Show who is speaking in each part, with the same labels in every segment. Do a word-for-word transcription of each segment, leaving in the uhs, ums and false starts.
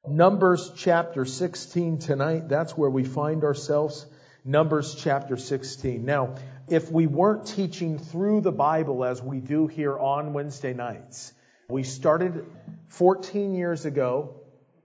Speaker 1: Numbers chapter sixteen tonight. That's where we find ourselves. Numbers chapter sixteen. Now, if we weren't teaching through the Bible as we do here on Wednesday nights, we started fourteen years ago,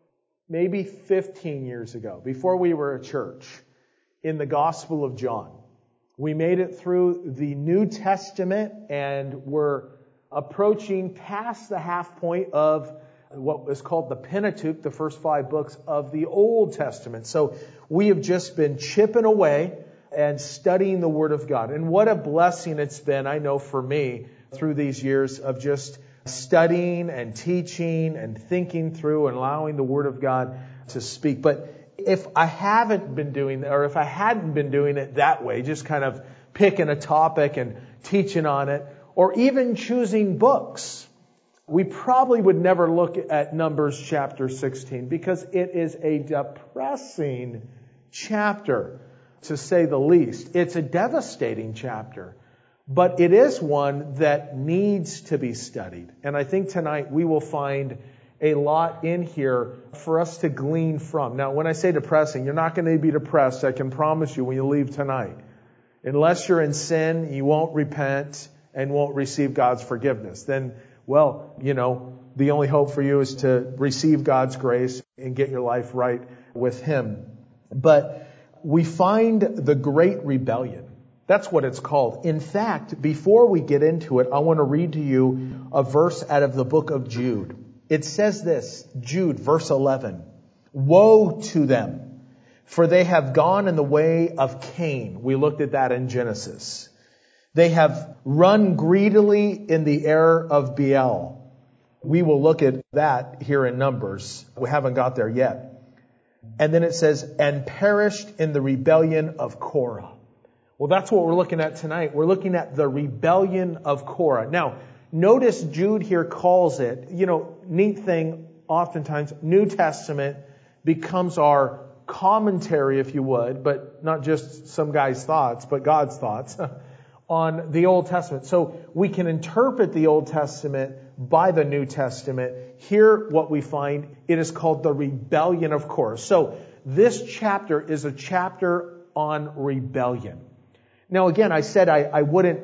Speaker 1: maybe fifteen years ago, before we were a church, in the Gospel of John. We made it through the New Testament and we're approaching past the half point of what is called the Pentateuch, the first five books of the Old Testament. So we have just been chipping away and studying the Word of God. And what a blessing it's been, I know for me, through these years of just studying and teaching and thinking through and allowing the Word of God to speak. But if I haven't been doing, or if I hadn't been doing it that way, just kind of picking a topic and teaching on it, or even choosing books, we probably would never look at Numbers chapter sixteen because it is a depressing chapter, to say the least. It's a devastating chapter, but it is one that needs to be studied. And I think tonight we will find a lot in here for us to glean from. Now, when I say depressing, you're not going to be depressed, I can promise you, when you leave tonight. Unless you're in sin, you won't repent and won't receive God's forgiveness. Then Well, you know, the only hope for you is to receive God's grace and get your life right with Him. But we find the Great Rebellion. That's what it's called. In fact, before we get into it, I want to read to you a verse out of the book of Jude. It says this, Jude, verse eleven, "Woe to them, for they have gone in the way of Cain." We looked at that in Genesis. "They have run greedily in the error of Belial." We will look at that here in Numbers. We haven't got there yet. And then it says, "and perished in the rebellion of Korah." Well, that's what we're looking at tonight. We're looking at the rebellion of Korah. Now, notice Jude here calls it, you know, neat thing, oftentimes New Testament becomes our commentary, if you would, but not just some guy's thoughts, but God's thoughts on the Old Testament. So we can interpret the Old Testament by the New Testament. Here, what we find, it is called the rebellion of Korah. So this chapter is a chapter on rebellion. Now, again, I said I, I wouldn't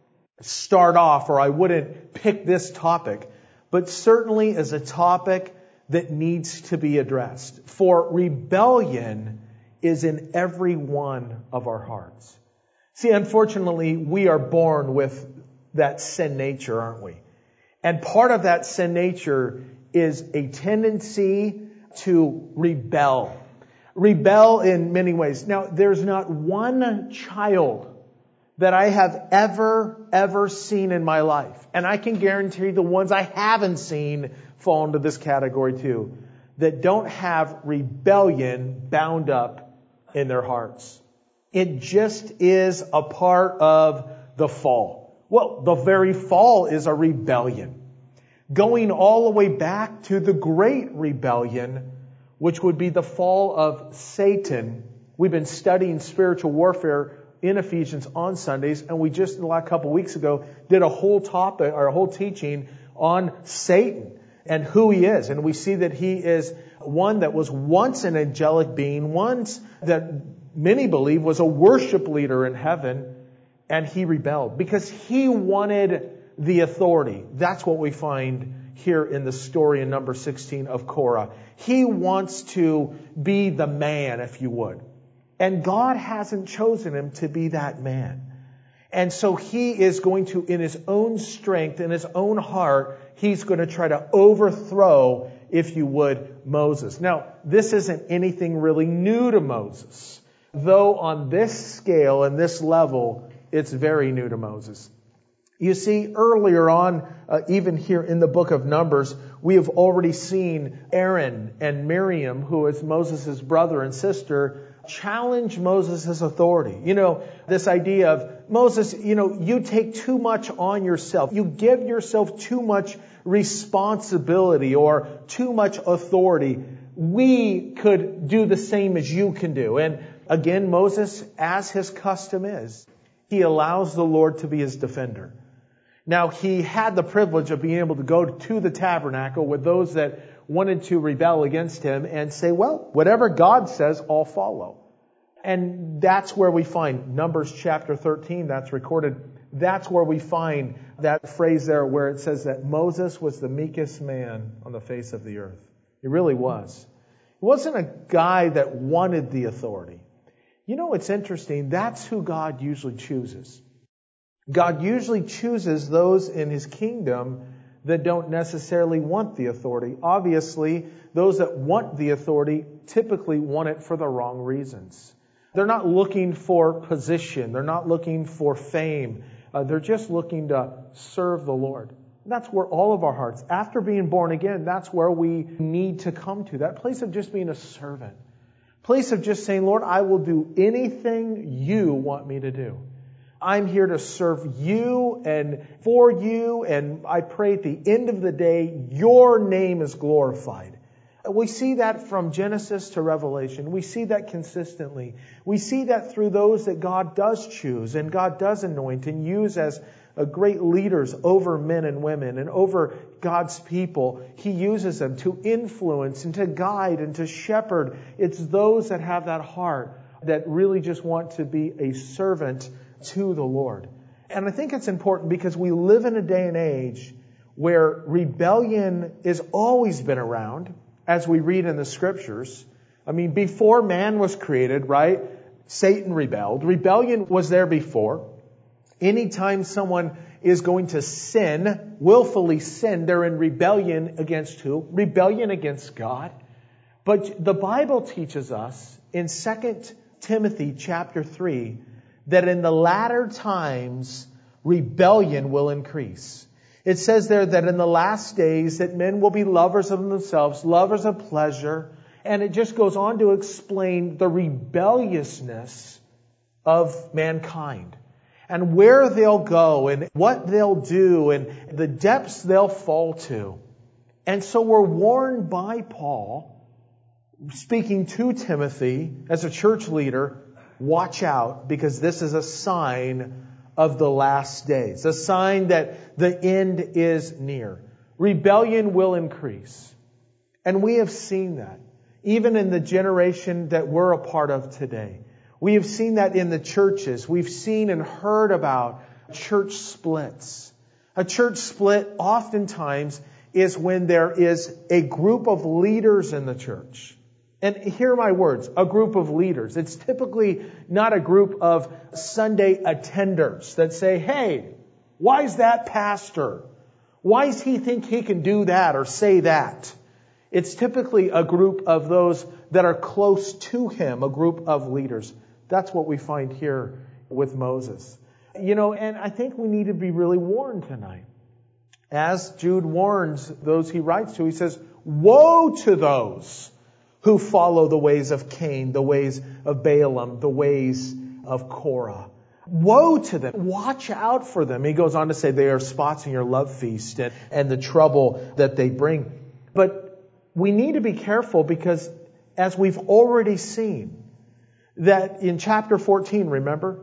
Speaker 1: start off or I wouldn't pick this topic, but certainly is a topic that needs to be addressed. For rebellion is in every one of our hearts. See, unfortunately, we are born with that sin nature, aren't we? And part of that sin nature is a tendency to rebel. Rebel in many ways. Now, there's not one child that I have ever, ever seen in my life, and I can guarantee the ones I haven't seen fall into this category too, that don't have rebellion bound up in their hearts. It just is a part of the fall. Well, the very fall is a rebellion. Going all the way back to the great rebellion, which would be the fall of Satan. We've been studying spiritual warfare in Ephesians on Sundays, and we just, a couple weeks ago, did a whole topic, or a whole teaching on Satan and who he is. And we see that he is one that was once an angelic being, once that many believe was a worship leader in heaven, and he rebelled because he wanted the authority. That's what we find here in the story in number sixteen of Korah. He wants to be the man, if you would. And God hasn't chosen him to be that man. And so he is going to, in his own strength, in his own heart, he's going to try to overthrow, if you would, Moses. Now, this isn't anything really new to Moses. Though on this scale and this level, it's very new to Moses. You see, earlier on, uh, even here in the book of Numbers, we have already seen Aaron and Miriam, who is Moses' brother and sister, challenge Moses' authority. You know, this idea of, Moses, you know, you take too much on yourself. You give yourself too much responsibility or too much authority. We could do the same as you can do. And again, Moses, as his custom is, he allows the Lord to be his defender. Now, he had the privilege of being able to go to the tabernacle with those that wanted to rebel against him and say, well, whatever God says, I'll follow. And that's where we find Numbers chapter thirteen, that's recorded. That's where we find that phrase there where it says that Moses was the meekest man on the face of the earth. He really was. He wasn't a guy that wanted the authority. You know, it's interesting. That's who God usually chooses. God usually chooses those in His kingdom that don't necessarily want the authority. Obviously, those that want the authority typically want it for the wrong reasons. They're not looking for position. They're not looking for fame. Uh, they're just looking to serve the Lord. And that's where all of our hearts, after being born again, that's where we need to come to. That place of just being a servant. Place of just saying, Lord, I will do anything you want me to do. I'm here to serve you and for you, and I pray at the end of the day, your name is glorified. We see that from Genesis to Revelation. We see that consistently. We see that through those that God does choose and God does anoint and use as great leaders over men and women and over God's people. He uses them to influence and to guide and to shepherd. It's those that have that heart that really just want to be a servant to the Lord. And I think it's important because we live in a day and age where rebellion has always been around, as we read in the scriptures. I mean, before man was created, right? Satan rebelled. Rebellion was there before. Anytime someone is going to sin, willfully sin, they're in rebellion against who? Rebellion against God. But the Bible teaches us in Second Timothy chapter three that in the latter times, rebellion will increase. It says there that in the last days that men will be lovers of themselves, lovers of pleasure. And it just goes on to explain the rebelliousness of mankind and where they'll go and what they'll do and the depths they'll fall to. And so we're warned by Paul, speaking to Timothy as a church leader, watch out, because this is a sign of the last days. A sign that the end is near. Rebellion will increase. And we have seen that. Even in the generation that we're a part of today. We have seen that in the churches. We've seen and heard about church splits. A church split oftentimes is when there is a group of leaders in the church. And hear my words, a group of leaders. It's typically not a group of Sunday attenders that say, hey, why is that pastor? Why does he think he can do that or say that? It's typically a group of those that are close to him, a group of leaders. That's what we find here with Moses. You know, and I think we need to be really warned tonight. As Jude warns those he writes to, he says, woe to those who follow the ways of Cain, the ways of Balaam, the ways of Korah. Woe to them. Watch out for them. He goes on to say they are spots in your love feast and, and the trouble that they bring. But we need to be careful because as we've already seen that in chapter fourteen, remember?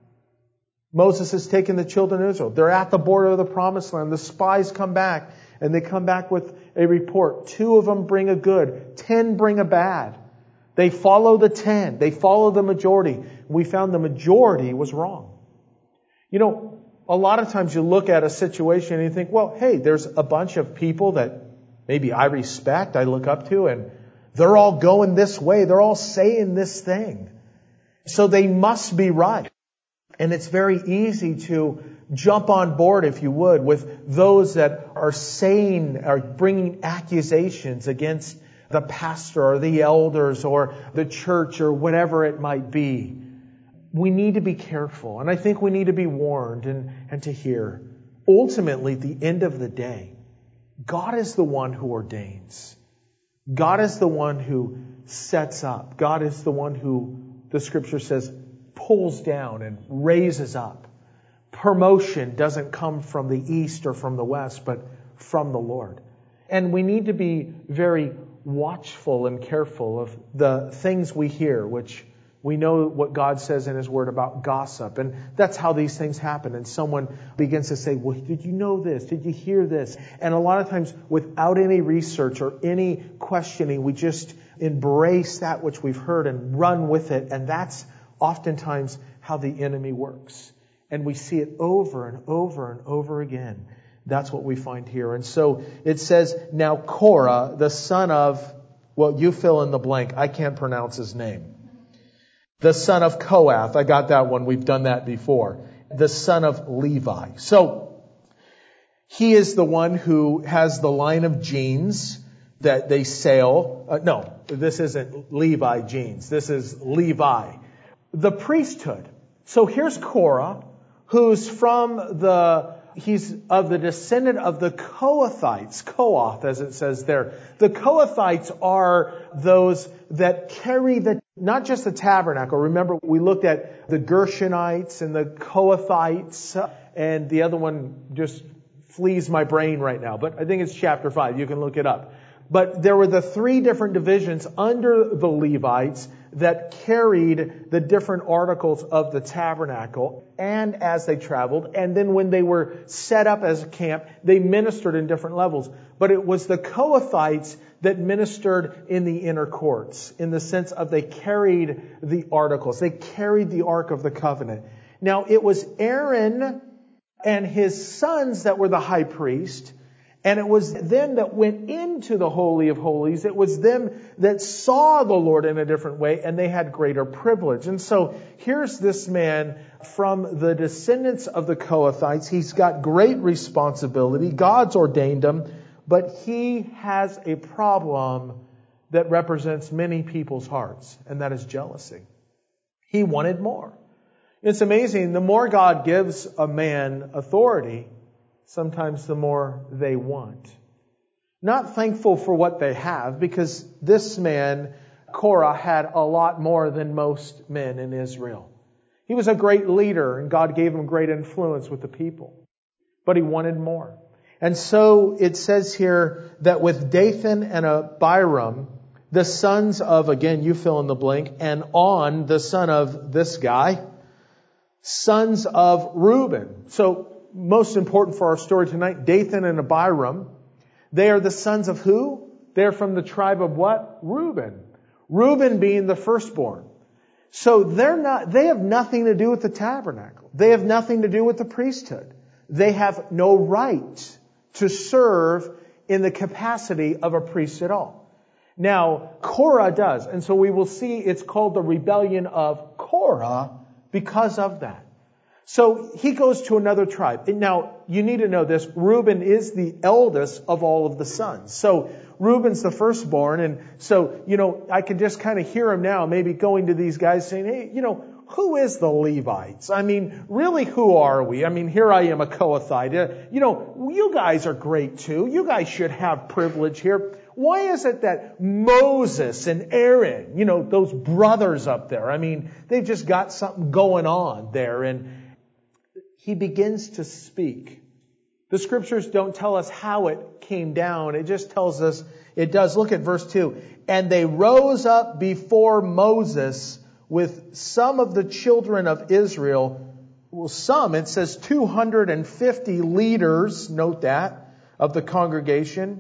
Speaker 1: Moses has taken the children of Israel. They're at the border of the promised land. The spies come back and they come back with a report. Two of them bring a good. Ten bring a bad. They follow the ten. They follow the majority. We found the majority was wrong. You know, a lot of times you look at a situation and you think, well, hey, there's a bunch of people that maybe I respect, I look up to, and they're all going this way. They're all saying this thing. So they must be right. And it's very easy to jump on board, if you would, with those that are saying, are bringing accusations against the pastor or the elders or the church or whatever it might be. We need to be careful. And I think we need to be warned and, and to hear. Ultimately, at the end of the day, God is the one who ordains. God is the one who sets up. God is the one who, the scripture says, pulls down and raises up. Promotion doesn't come from the east or from the west, but from the Lord. And we need to be very watchful and careful of the things we hear, which We know what God says in His Word about gossip. And that's how these things happen. And someone begins to say, well, did you know this? Did you hear this? And a lot of times, without any research or any questioning, we just embrace that which we've heard and run with it. And that's oftentimes how the enemy works. And we see it over and over and over again. That's what we find here. And so it says, now Korah, the son of, well, you fill in the blank. I can't pronounce his name. The son of Kohath. I got that one. We've done that before. The son of Levi. So he is the one who has the line of jeans that they sail. Uh, no, this isn't Levi jeans. This is Levi. The priesthood. So here's Korah, who's from the, he's of the descendant of the Kohathites. Kohath, as it says there. The Kohathites are those that carry the, not just the tabernacle. Remember, we looked at the Gershonites and the Kohathites, and the other one just flees my brain right now. But I think it's chapter five. You can look it up. But there were the three different divisions under the Levites that carried the different articles of the tabernacle and as they traveled. And then when they were set up as a camp, they ministered in different levels. But it was the Kohathites that ministered in the inner courts, in the sense of they carried the articles. They carried the Ark of the Covenant. Now, it was Aaron and his sons that were the high priest. And it was them that went into the Holy of Holies. It was them that saw the Lord in a different way, and they had greater privilege. And so here's this man from the descendants of the Kohathites. He's got great responsibility. God's ordained him, but he has a problem that represents many people's hearts, and that is jealousy. He wanted more. It's amazing. The more God gives a man authority, sometimes the more they want. Not thankful for what they have, because this man, Korah, had a lot more than most men in Israel. He was a great leader, and God gave him great influence with the people. But he wanted more. And so it says here that with Dathan and Abiram, the sons of, again, you fill in the blank, and On, the son of this guy, sons of Reuben. So, most important for our story tonight, Dathan and Abiram. They are the sons of who? They're from the tribe of what? Reuben. Reuben being the firstborn. So they're not, they have nothing to do with the tabernacle. They have nothing to do with the priesthood. They have no right to serve in the capacity of a priest at all. Now, Korah does. And so we will see it's called the rebellion of Korah because of that. So he goes to another tribe. Now, you need to know this. Reuben is the eldest of all of the sons. So Reuben's the firstborn. And so, you know, I can just kind of hear him now, maybe going to these guys saying, hey, you know, who is the Levites? I mean, really, who are we? I mean, here I am, a Kohathite. You know, you guys are great too. You guys should have privilege here. Why is it that Moses and Aaron, you know, those brothers up there, I mean, they've just got something going on there. And he begins to speak. The scriptures don't tell us how it came down. It just tells us it does. Look at verse two. And they rose up before Moses with some of the children of Israel. Well, some, it says two hundred fifty leaders, note that, of the congregation.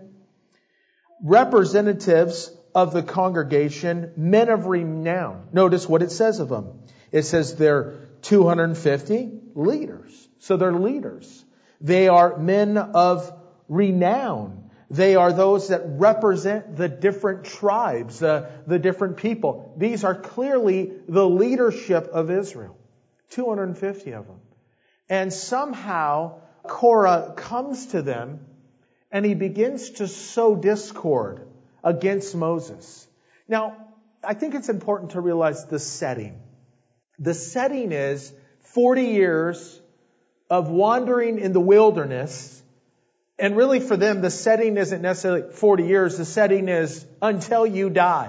Speaker 1: Representatives of the congregation, men of renown. Notice what it says of them. It says they're two hundred fifty leaders. So they're leaders. They are men of renown. They are those that represent the different tribes, uh, the different people. These are clearly the leadership of Israel. two hundred fifty of them. And somehow Korah comes to them and he begins to sow discord against Moses. Now, I think it's important to realize the setting. The setting is forty years of wandering in the wilderness. And really for them, the setting isn't necessarily forty years. The setting is until you die.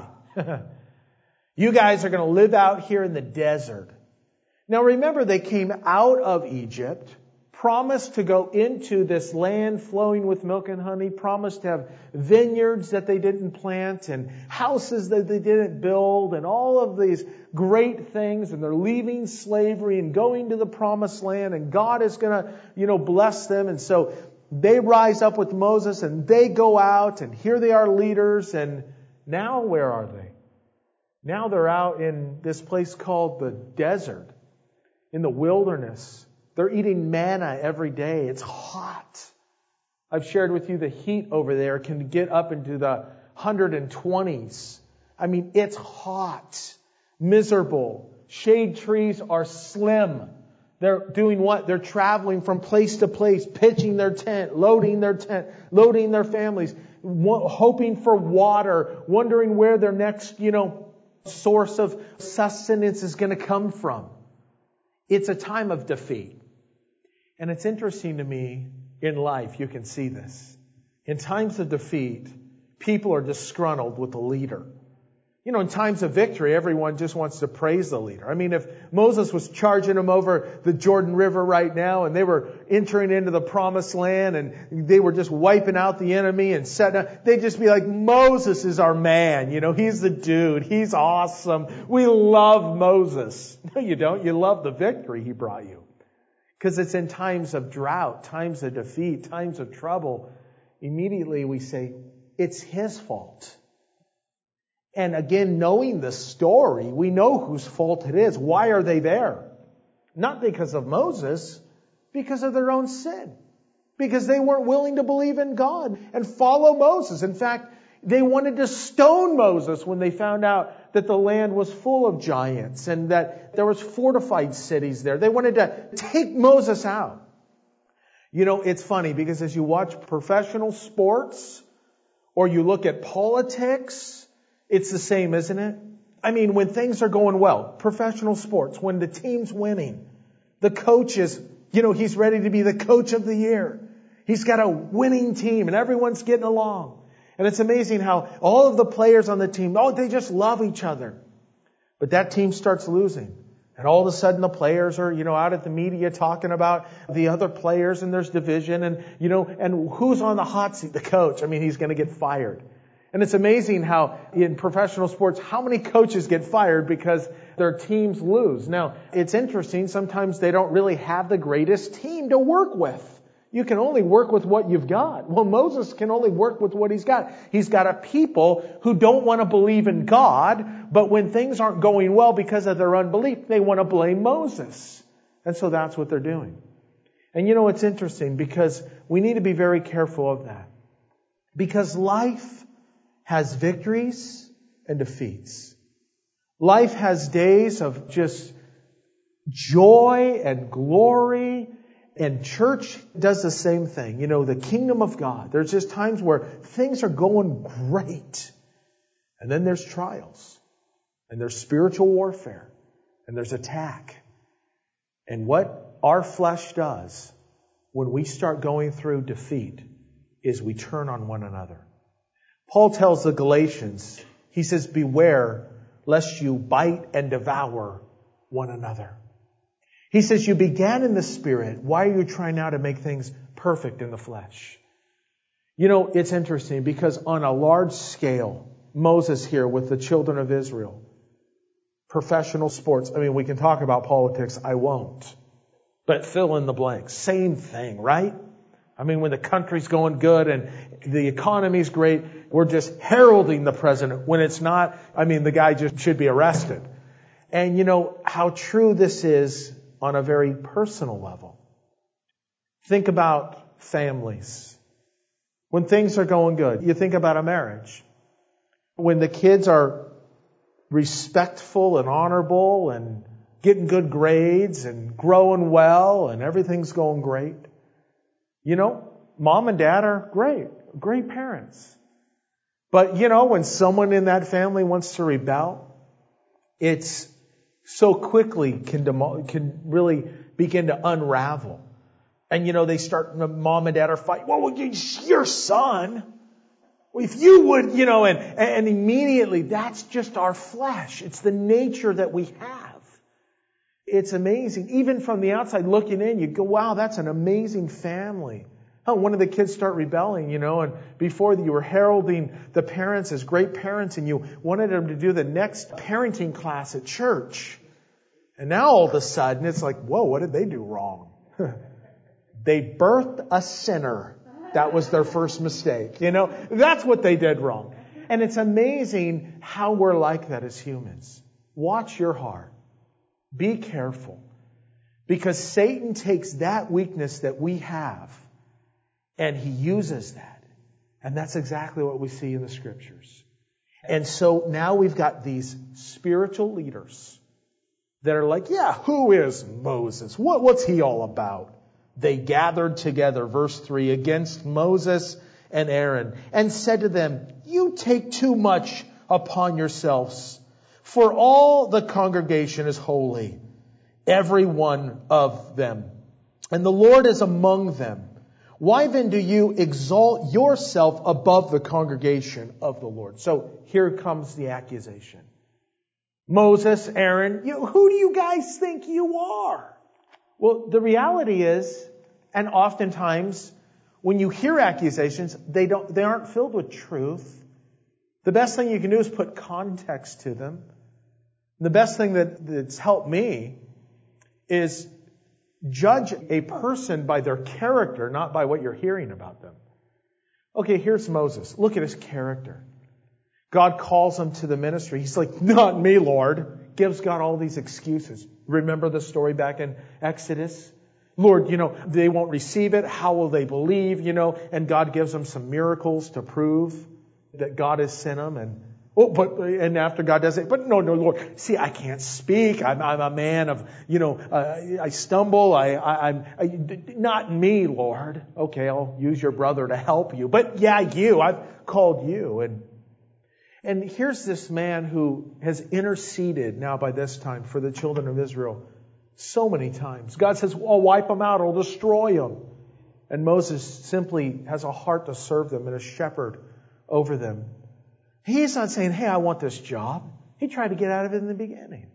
Speaker 1: You guys are going to live out here in the desert. Now remember, they came out of Egypt promised to go into this land flowing with milk and honey, promised to have vineyards that they didn't plant and houses that they didn't build and all of these great things, and they're leaving slavery and going to the promised land, and God is going to, you know, bless them. And so they rise up with Moses and they go out, and here they are leaders, and now where are they? Now they're out in this place called the desert, in the wilderness. They're eating manna every day. It's hot. I've shared with you the heat over there can get up into the one hundred twenties. I mean, it's hot, miserable. Shade trees are slim. They're doing what? They're traveling from place to place, pitching their tent, loading their tent, loading their families, hoping for water, wondering where their next, you know, source of sustenance is going to come from. It's a time of defeat. And it's interesting to me, in life, you can see this. In times of defeat, people are disgruntled with the leader. You know, in times of victory, everyone just wants to praise the leader. I mean, if Moses was charging them over the Jordan River right now, and they were entering into the promised land, and they were just wiping out the enemy and setting up, they'd just be like, Moses is our man. You know, he's the dude. He's awesome. We love Moses. No, you don't. You love the victory he brought you. Because it's in times of drought, times of defeat, times of trouble, immediately we say, it's his fault. And again, knowing the story, we know whose fault it is. Why are they there? Not because of Moses, because of their own sin. Because they weren't willing to believe in God and follow Moses. In fact, they wanted to stone Moses when they found out that the land was full of giants and that there was fortified cities there. They wanted to take Moses out. You know, it's funny because as you watch professional sports or you look at politics, it's the same, isn't it? I mean, when things are going well, professional sports, when the team's winning, the coach is, you know, he's ready to be the coach of the year. He's got a winning team and everyone's getting along. And it's amazing how all of the players on the team, oh, they just love each other. But that team starts losing. And all of a sudden the players are, you know, out at the media talking about the other players and there's division and, you know, and who's on the hot seat? The coach. I mean, he's going to get fired. And it's amazing how in professional sports, how many coaches get fired because their teams lose. Now, it's interesting. Sometimes they don't really have the greatest team to work with. You can only work with what you've got. Well, Moses can only work with what he's got. He's got a people who don't want to believe in God, but when things aren't going well because of their unbelief, they want to blame Moses. And so that's what they're doing. And you know, it's interesting because we need to be very careful of that. Because life has victories and defeats. Life has days of just joy and glory. And church does the same thing. You know, the kingdom of God. There's just times where things are going great. And then there's trials. And there's spiritual warfare. And there's attack. And what our flesh does when we start going through defeat is we turn on one another. Paul tells the Galatians, he says, beware lest you bite and devour one another. He says, you began in the Spirit. Why are you trying now to make things perfect in the flesh? You know, it's interesting because on a large scale, Moses here with the children of Israel, professional sports. I mean, we can talk about politics. I won't. But fill in the blanks. Same thing, right? I mean, when the country's going good and the economy's great, we're just heralding the president. When it's not, I mean, the guy just should be arrested. And you know how true this is on a very personal level. Think about families. When things are going good, you think about a marriage. When the kids are respectful and honorable and getting good grades and growing well and everything's going great. You know, mom and dad are great, great parents. But, you know, when someone in that family wants to rebel, it's so quickly can demo- can really begin to unravel. And, you know, they start, mom and dad are fighting. Well, your son, if you would, you know, and, and immediately that's just our flesh. It's the nature that we have. It's amazing. Even from the outside looking in, you go, wow, that's an amazing family. Oh, one of the kids start rebelling, you know, and before you were heralding the parents as great parents and you wanted them to do the next parenting class at church. And now all of a sudden it's like, whoa, what did they do wrong? They birthed a sinner. That was their first mistake. You know, that's what they did wrong. And it's amazing how we're like that as humans. Watch your heart. Be careful. Because Satan takes that weakness that we have and he uses that. And that's exactly what we see in the Scriptures. And so now we've got these spiritual leaders that are like, yeah, who is Moses? What, what's he all about? They gathered together, verse three, against Moses and Aaron and said to them, you take too much upon yourselves, for all the congregation is holy, every one of them, and the Lord is among them. Why then do you exalt yourself above the congregation of the Lord? So here comes the accusation. Moses, Aaron, you, who do you guys think you are? Well, the reality is, and oftentimes when you hear accusations, they don't, they aren't filled with truth. The best thing you can do is put context to them. The best thing that, that's helped me is judge a person by their character, not by what you're hearing about them. Okay, here's Moses. Look at his character. God calls him to the ministry. He's like, not me, Lord. Gives God all these excuses. Remember the story back in Exodus? Lord, you know, they won't receive it. How will they believe? You know, and God gives them some miracles to prove that God has sent them. And oh, but and after God does it, but no, no, Lord. See, I can't speak. I'm, I'm a man of, you know, uh, I stumble. I, I, I'm I, not me, Lord. Okay, I'll use your brother to help you. But yeah, you. I've called you. And and here's this man who has interceded now by this time for the children of Israel so many times. God says, well, I'll wipe them out. I'll destroy them. And Moses simply has a heart to serve them and a shepherd over them. He's not saying, hey, I want this job. He tried to get out of it in the beginning.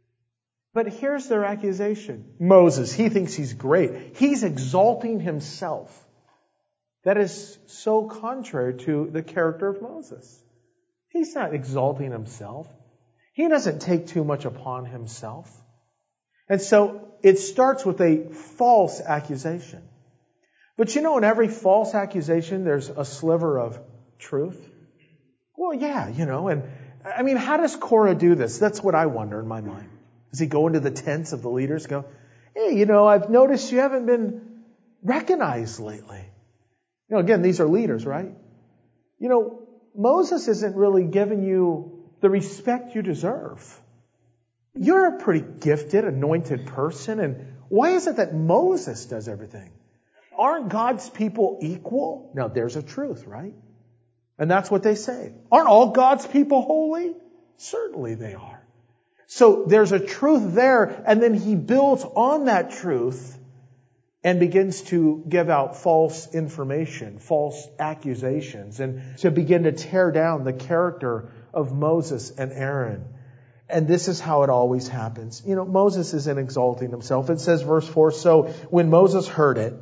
Speaker 1: But here's their accusation. Moses, he thinks he's great. He's exalting himself. That is so contrary to the character of Moses. He's not exalting himself. He doesn't take too much upon himself. And so it starts with a false accusation. But you know, in every false accusation, there's a sliver of truth. Well, yeah, you know, and I mean, how does Korah do this? That's what I wonder in my mind. Does he go into the tents of the leaders and go, hey, you know, I've noticed you haven't been recognized lately. You know, again, these are leaders, right? You know, Moses isn't really giving you the respect you deserve. You're a pretty gifted, anointed person, and why is it that Moses does everything? Aren't God's people equal? Now, there's a truth, right? And that's what they say. Aren't all God's people holy? Certainly they are. So there's a truth there, and then he builds on that truth and begins to give out false information, false accusations, and to begin to tear down the character of Moses and Aaron. And this is how it always happens. You know, Moses isn't exalting himself. It says, verse four, so when Moses heard it,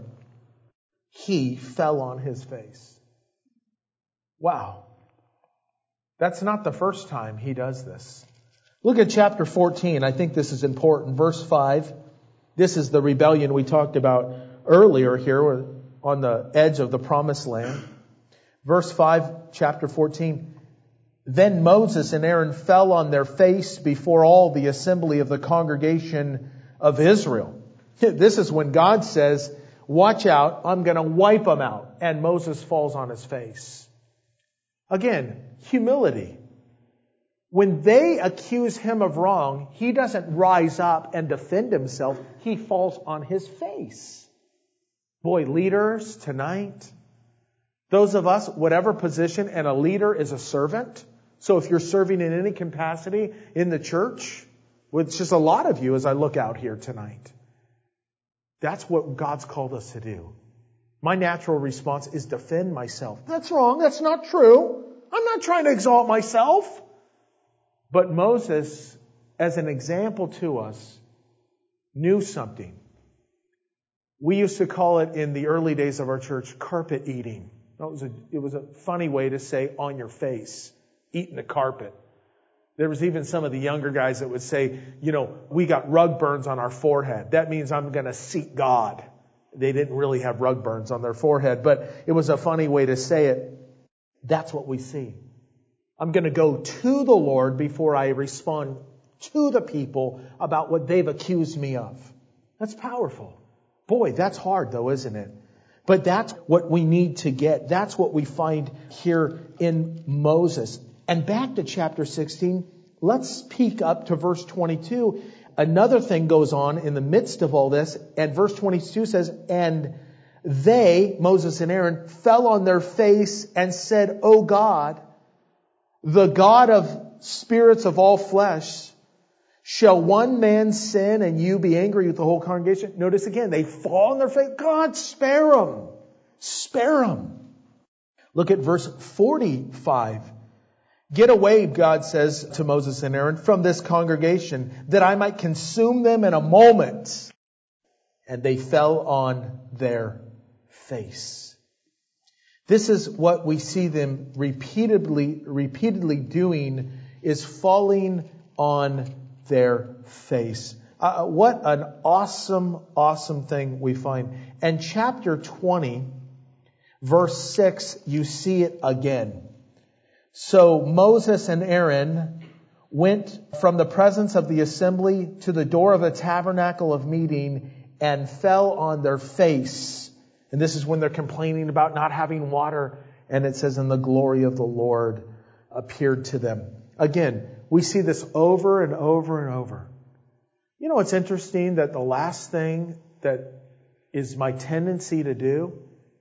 Speaker 1: he fell on his face. Wow. That's not the first time he does this. Look at chapter fourteen. I think this is important. Verse five. This is the rebellion we talked about earlier here on the edge of the promised land. Verse five, chapter fourteen. Then Moses and Aaron fell on their face before all the assembly of the congregation of Israel. This is when God says, watch out, I'm going to wipe them out. And Moses falls on his face. Again, humility. When they accuse him of wrong, he doesn't rise up and defend himself. He falls on his face. Boy, leaders tonight, those of us, whatever position, and a leader is a servant. So if you're serving in any capacity in the church, which is a lot of you as I look out here tonight, that's what God's called us to do. My natural response is defend myself. That's wrong. That's not true. I'm not trying to exalt myself. But Moses, as an example to us, knew something. We used to call it in the early days of our church carpet eating. It was a, it was a funny way to say on your face, eating the carpet. There was even some of the younger guys that would say, you know, we got rug burns on our forehead. That means I'm going to seek God. They didn't really have rug burns on their forehead, but it was a funny way to say it. That's what we see. I'm going to go to the Lord before I respond to the people about what they've accused me of. That's powerful. Boy, that's hard though, isn't it? But that's what we need to get. That's what we find here in Moses. And back to chapter sixteen, let's peek up to verse twenty-two. Another thing goes on in the midst of all this, and verse twenty-two says, and they, Moses and Aaron, fell on their face and said, O God, the God of spirits of all flesh, shall one man sin and you be angry with the whole congregation? Notice again, they fall on their face. God, spare them. Spare them. Look at verse forty-five. Get away, God says to Moses and Aaron, from this congregation, that I might consume them in a moment. And they fell on their face. This is what we see them repeatedly, repeatedly doing, is falling on their face. Uh, what an awesome, awesome thing we find. And chapter twenty, verse six, you see it again. So Moses and Aaron went from the presence of the assembly to the door of the tabernacle of meeting and fell on their face. And this is when they're complaining about not having water. And it says, and the glory of the Lord appeared to them. Again, we see this over and over and over. You know, it's interesting that the last thing that is my tendency to do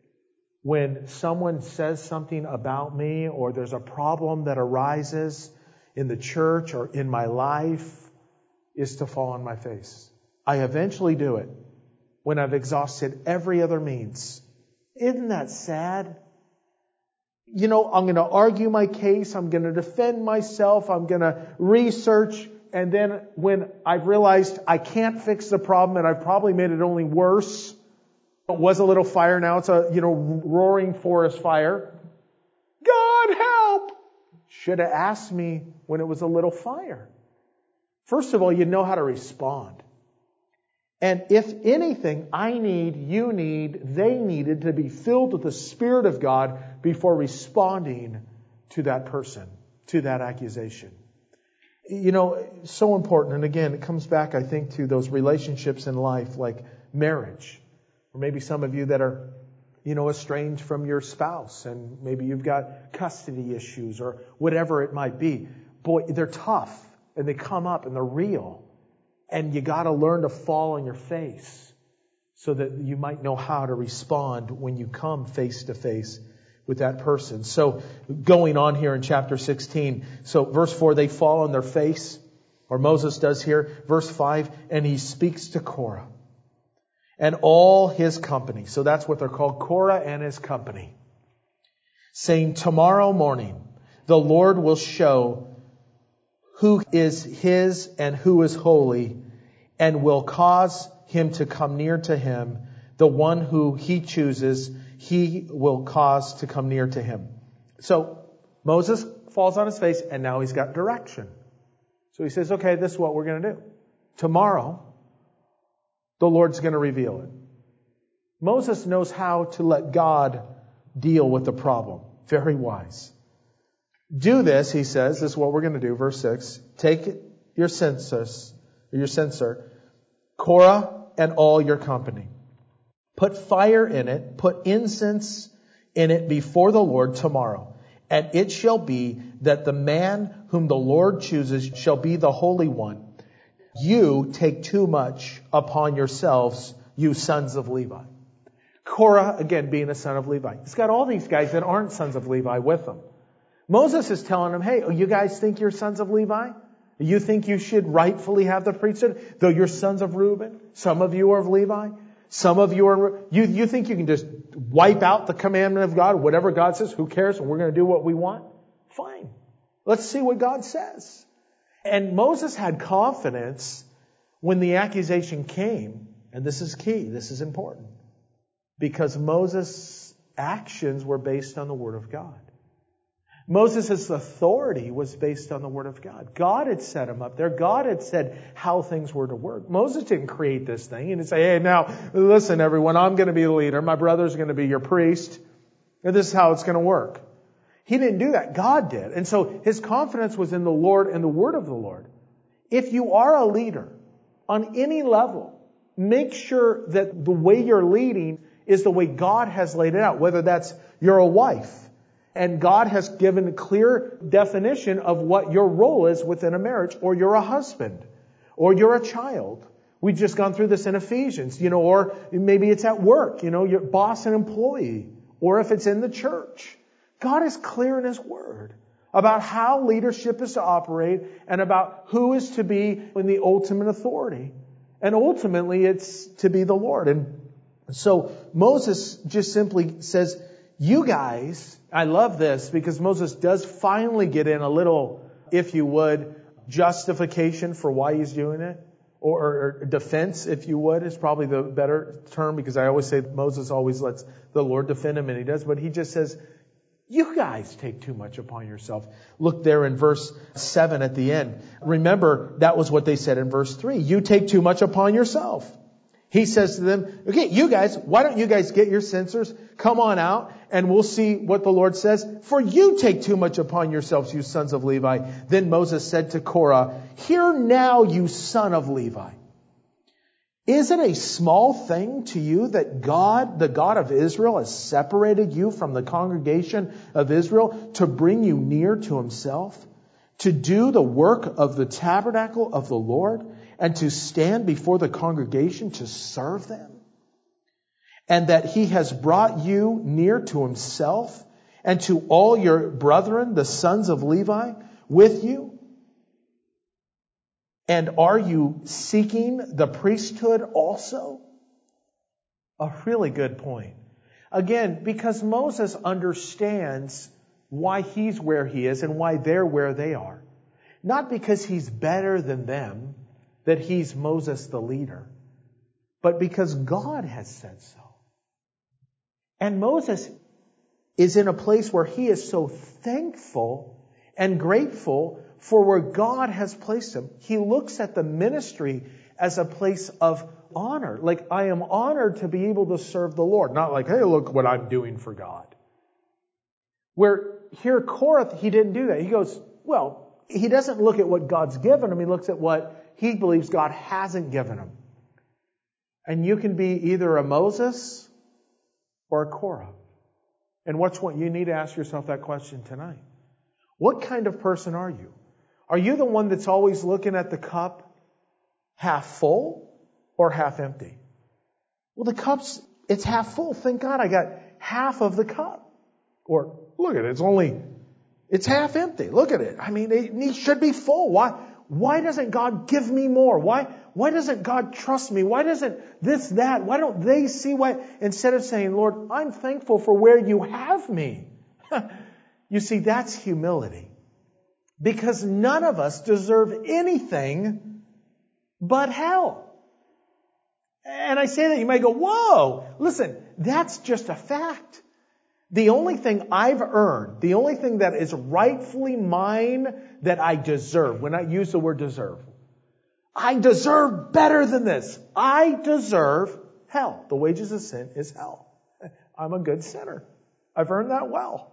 Speaker 1: when someone says something about me or there's a problem that arises in the church or in my life is to fall on my face. I eventually do it when I've exhausted every other means. Isn't that sad? You know, I'm going to argue my case. I'm going to defend myself. I'm going to research. And then when I've realized I can't fix the problem and I've probably made it only worse, it was a little fire, now it's a, you know, roaring forest fire. God help! Should have asked me when it was a little fire. First of all, you know how to respond. And if anything, I need, you need, they needed to be filled with the Spirit of God before responding to that person, to that accusation. You know, so important. And again, it comes back, I think, to those relationships in life like marriage. Or maybe some of you that are, you know, estranged from your spouse and maybe you've got custody issues or whatever it might be. Boy, they're tough and they come up and they're real. And you got to learn to fall on your face so that you might know how to respond when you come face to face with that person. So going on here in chapter sixteen. So verse four, they fall on their face, or Moses does here. Verse five, and he speaks to Korah and all his company. So that's what they're called, Korah and his company. Saying, tomorrow morning, the Lord will show who is his and who is holy, and will cause him to come near to him. The one who he chooses, he will cause to come near to him. So Moses falls on his face, and now he's got direction. So he says, okay, this is what we're going to do. Tomorrow, the Lord's going to reveal it. Moses knows how to let God deal with the problem. Very wise. Do this, he says, this is what we're going to do. Verse six, take your census, your censer, Korah and all your company. Put fire in it, put incense in it before the Lord tomorrow. And it shall be that the man whom the Lord chooses shall be the Holy One. You take too much upon yourselves, you sons of Levi. Korah, again, being a son of Levi. He's got all these guys that aren't sons of Levi with him. Moses is telling them, hey, you guys think you're sons of Levi? You think you should rightfully have the priesthood? Though you're sons of Reuben, some of you are of Levi, some of you are, you, you think you can just wipe out the commandment of God, whatever God says, who cares? And we're going to do what we want? Fine. Let's see what God says. And Moses had confidence When the accusation came, and this is key, this is important, because Moses' actions were based on the Word of God. Moses' authority was based on the Word of God. God had set him up there. God had said how things were to work. Moses didn't create this thing. He didn't say, hey, now, listen, everyone, I'm going to be the leader. My brother's going to be your priest. And this is how it's going to work. He didn't do that. God did. And so his confidence was in the Lord and the Word of the Lord. If you are a leader on any level, make sure that the way you're leading is the way God has laid it out. Whether that's you're a wife, and God has given a clear definition of what your role is within a marriage, or you're a husband, or you're a child. We've just gone through this in Ephesians, you know, or maybe it's at work, you know, your boss and employee, or if it's in the church. God is clear in His Word about how leadership is to operate and about who is to be in the ultimate authority. And ultimately, it's to be the Lord. And so Moses just simply says, you guys, I love this because Moses does finally get in a little, if you would, justification for why he's doing it. Or, or defense, if you would, is probably the better term, because I always say Moses always lets the Lord defend him, and he does. But he just says, you guys take too much upon yourself. Look there in verse seven at the end. Remember, that was what they said in verse three. You take too much upon yourself. He says to them, okay, you guys, why don't you guys get your censers? Come on out and we'll see what the Lord says. For you take too much upon yourselves, you sons of Levi. Then Moses said to Korah, hear now, you son of Levi. Is it a small thing to you that God, the God of Israel, has separated you from the congregation of Israel to bring you near to Himself, to do the work of the tabernacle of the Lord, and to stand before the congregation to serve them? And that He has brought you near to Himself and to all your brethren, the sons of Levi, with you? And are you seeking the priesthood also? A really good point. Again, because Moses understands why he's where he is and why they're where they are. Not because he's better than them, that he's Moses the leader, but because God has said so. And Moses is in a place where he is so thankful and grateful for where God has placed him. He looks at the ministry as a place of honor. Like, I am honored to be able to serve the Lord. Not like, hey, look what I'm doing for God. Where here, Korah, he didn't do that. He goes, well, he doesn't look at what God's given him. He looks at what he believes God hasn't given him. And you can be either a Moses or a Korah. And what's what you need to ask yourself that question tonight. What kind of person are you? Are you the one that's always looking at the cup half full or half empty? Well, the cup's, it's half full. Thank God I got half of the cup. Or, look at it, it's only, it's half empty. Look at it. I mean, it, it should be full. Why, why doesn't God give me more? Why, why doesn't God trust me? Why doesn't this, that? Why don't they see why? Instead of saying, Lord, I'm thankful for where you have me. You see, that's humility. Because none of us deserve anything but hell. And I say that, you might go, whoa, listen, that's just a fact. The only thing I've earned, the only thing that is rightfully mine that I deserve, when I use the word deserve, I deserve better than this. I deserve hell. The wages of sin is hell. I'm a good sinner. I've earned that well.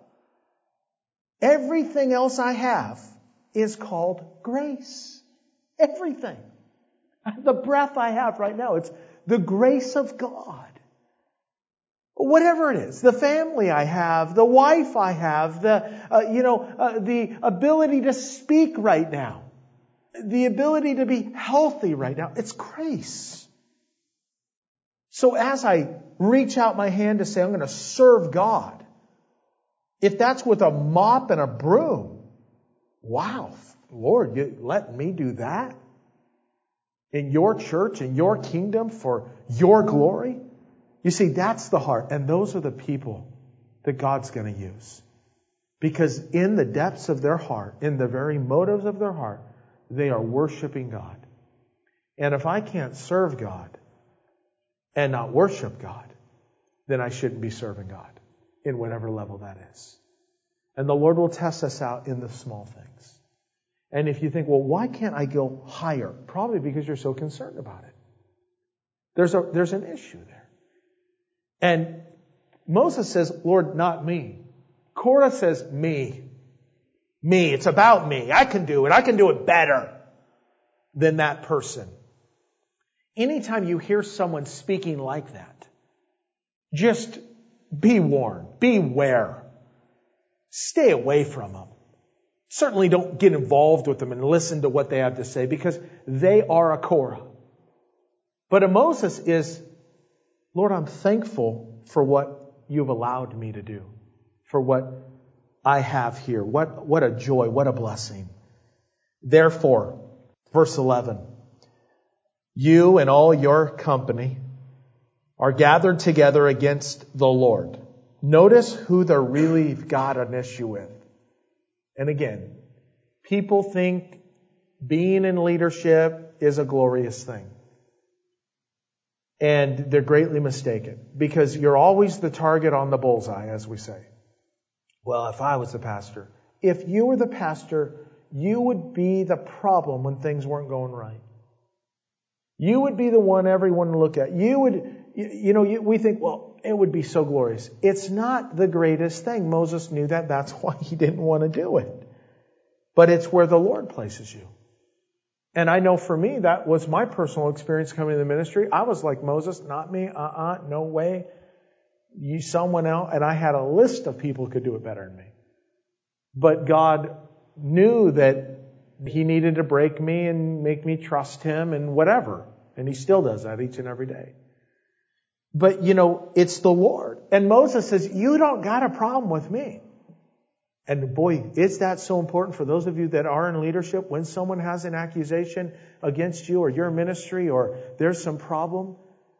Speaker 1: Everything else I have is called grace. Everything. The breath I have right now, it's the grace of God. Whatever it is, the family I have, the wife I have, the, uh, you know, uh, the ability to speak right now, the ability to be healthy right now, it's grace. So as I reach out my hand to say, I'm going to serve God, if that's with a mop and a broom, wow, Lord, you let me do that? In your church, in your kingdom, for your glory? You see, that's the heart. And those are the people that God's going to use. Because in the depths of their heart, in the very motives of their heart, they are worshiping God. And if I can't serve God and not worship God, then I shouldn't be serving God in whatever level that is. And the Lord will test us out in the small things. And if you think, well, why can't I go higher? Probably because you're so concerned about it. There's a, there's an issue there. And Moses says, Lord, not me. Korah says, me. Me. It's about me. I can do it. I can do it better than that person. Anytime you hear someone speaking like that, just be warned. Beware. Stay away from them. Certainly don't get involved with them and listen to what they have to say, because they are a Korah. But a Moses is, Lord, I'm thankful for what you've allowed me to do, for what I have here. What, what a joy, what a blessing. Therefore, verse eleven, you and all your company are gathered together against the Lord. Notice who they're really got an issue with. And again, people think being in leadership is a glorious thing. And they're greatly mistaken, because you're always the target on the bullseye, as we say. Well, if I was the pastor, if you were the pastor, you would be the problem when things weren't going right. You would be the one everyone would look at. You would, you know, we think, well, it would be so glorious. It's not the greatest thing. Moses knew that. That's why he didn't want to do it. But it's where the Lord places you. And I know for me, that was my personal experience coming to the ministry. I was like, Moses, not me. Uh-uh, no way. You, someone else. And I had a list of people who could do it better than me. But God knew that He needed to break me and make me trust Him and whatever. And He still does that each and every day. But, you know, it's the Lord. And Moses says, you don't got a problem with me. And boy, is that so important for those of you that are in leadership. When someone has an accusation against you or your ministry, or there's some problem,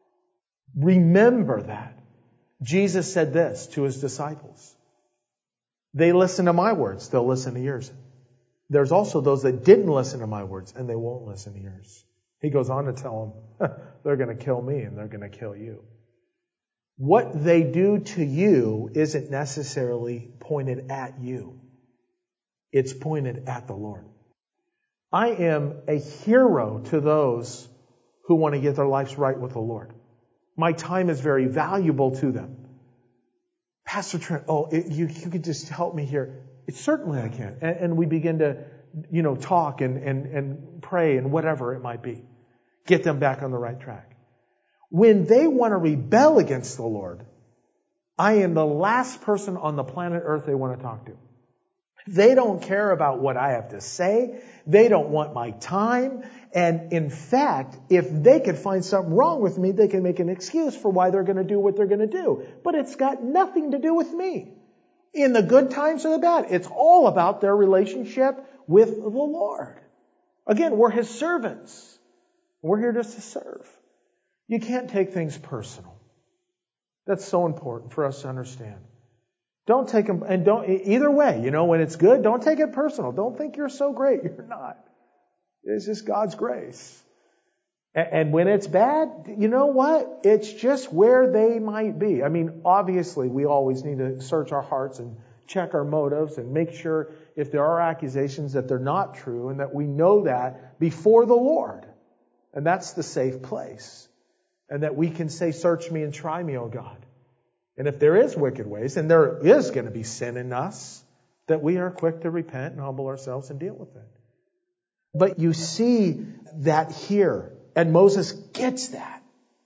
Speaker 1: remember that. Jesus said this to His disciples. They listen to my words, they'll listen to yours. There's also those that didn't listen to my words, and they won't listen to yours. He goes on to tell them, they're going to kill me and they're going to kill you. What they do to you isn't necessarily pointed at you. It's pointed at the Lord. I am a hero to those who want to get their lives right with the Lord. My time is very valuable to them. Pastor Trent, oh, it, you, you could just help me here. It, certainly I can. And, and we begin to, you know, talk and, and, and pray and whatever it might be. Get them back on the right track. When they want to rebel against the Lord, I am the last person on the planet Earth they want to talk to. They don't care about what I have to say. They don't want my time. And in fact, if they could find something wrong with me, they can make an excuse for why they're going to do what they're going to do. But it's got nothing to do with me. In the good times or the bad, it's all about their relationship with the Lord. Again, we're His servants. We're here just to serve. You can't take things personal. That's so important for us to understand. Don't take them, and don't, either way, you know, when it's good, don't take it personal. Don't think you're so great. You're not. It's just God's grace. And when it's bad, you know what? It's just where they might be. I mean, obviously, we always need to search our hearts and check our motives and make sure if there are accusations that they're not true, and that we know that before the Lord. And that's the safe place. And that we can say, search me and try me, O God. And if there is wicked ways, and there is going to be sin in us, that we are quick to repent and humble ourselves and deal with it. But you see that here. And Moses gets that.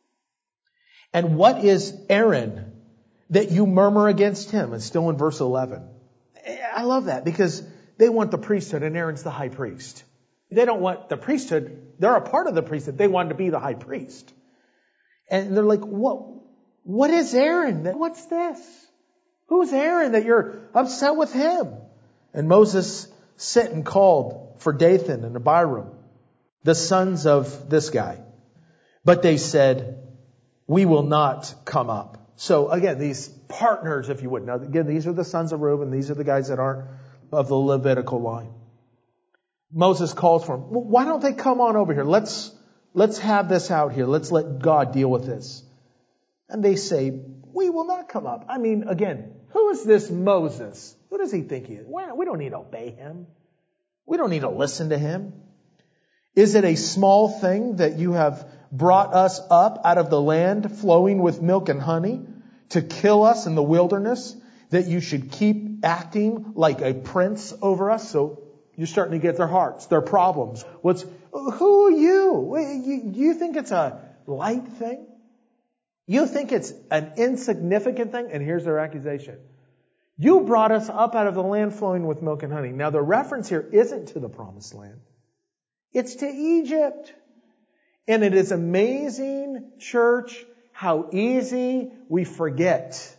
Speaker 1: And what is Aaron that you murmur against him? It's still in verse eleven. I love that, because they want the priesthood, and Aaron's the high priest. They don't want the priesthood. They're a part of the priesthood. They want to be the high priest. And they're like, what, what is Aaron? What's this? Who's Aaron that you're upset with him? And Moses sent and called for Dathan and Abiram, the sons of this guy. But they said, we will not come up. So again, these partners, if you would. Now again, these are the sons of Reuben. These are the guys that aren't of the Levitical line. Moses calls for them. Well, why don't they come on over here? Let's Let's have this out here. Let's let God deal with this. And they say, we will not come up. I mean, again, who is this Moses? Who does he think he is? We don't need to obey him. We don't need to listen to him. Is it a small thing that you have brought us up out of the land flowing with milk and honey to kill us in the wilderness, that you should keep acting like a prince over us? So you're starting to get their hearts, their problems. What's, who are you? You, you think it's a light thing? You think it's an insignificant thing? And here's their accusation. You brought us up out of the land flowing with milk and honey. Now the reference here isn't to the promised land. It's to Egypt. And it is amazing, church, how easy we forget.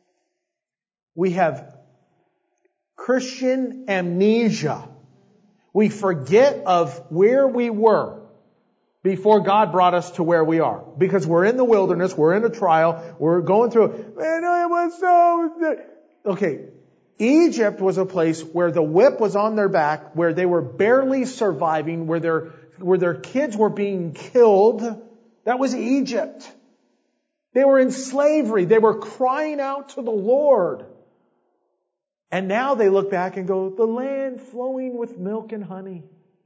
Speaker 1: We have Christian amnesia. We forget of where we were before God brought us to where we are. Because we're in the wilderness, we're in a trial, we're going through, and I was so... Okay, Egypt was a place where the whip was on their back, where they were barely surviving, where their, where their kids were being killed. That was Egypt. They were in slavery. They were crying out to the Lord. And now they look back and go, the land flowing with milk and honey.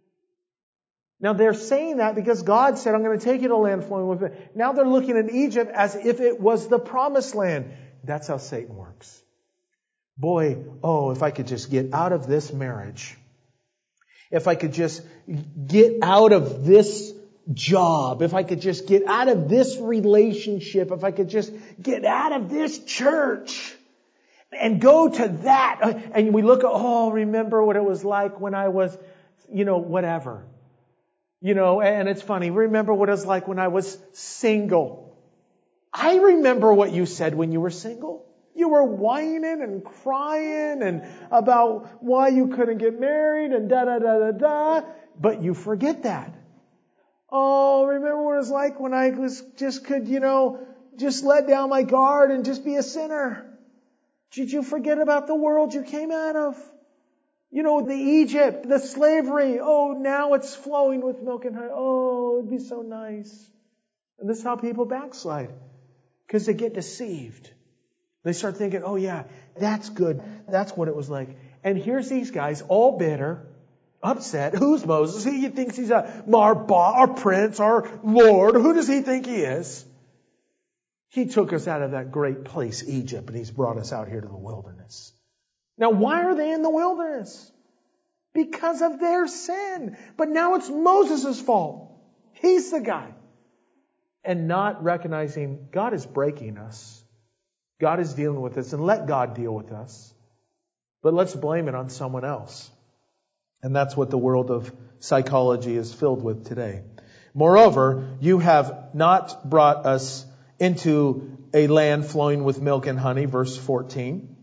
Speaker 1: Now they're saying that because God said, I'm going to take you to land flowing with milk. Now they're looking at Egypt as if it was the promised land. That's how Satan works. Boy, oh, if I could just get out of this marriage. If I could just get out of this job. If I could just get out of this relationship. If I could just get out of this church and go to that. And we look at, oh, remember what it was like when I was, you know, whatever. You know, and it's funny. Remember what it was like when I was single. I remember what you said when you were single. You were whining and crying and about why you couldn't get married and da da da da da. But you forget that. Oh, remember what it was like when I was just could, you know, just let down my guard and just be a sinner. Did you forget about the world you came out of? You know, the Egypt, the slavery. Oh, now it's flowing with milk and honey. Oh, it'd be so nice. And this is how people backslide. Because they get deceived. They start thinking, oh yeah, that's good. That's what it was like. And here's these guys, all bitter, upset. Who's Moses? He thinks he's a our, boss, our prince, our Lord. Who does he think he is? He took us out of that great place, Egypt, and he's brought us out here to the wilderness. Now, why are they in the wilderness? Because of their sin. But now it's Moses' fault. He's the guy. And not recognizing God is breaking us. God is dealing with us, and let God deal with us. But let's blame it on someone else. And that's what the world of psychology is filled with today. Moreover, you have not brought us into a land flowing with milk and honey, verse fourteen,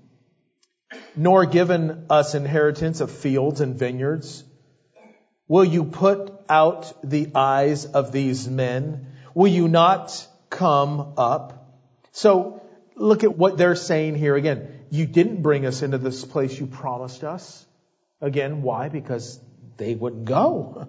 Speaker 1: nor given us inheritance of fields and vineyards. Will you put out the eyes of these men? Will you not come up? So, look at what they're saying here again. You didn't bring us into this place you promised us. Again, why? Because they wouldn't go.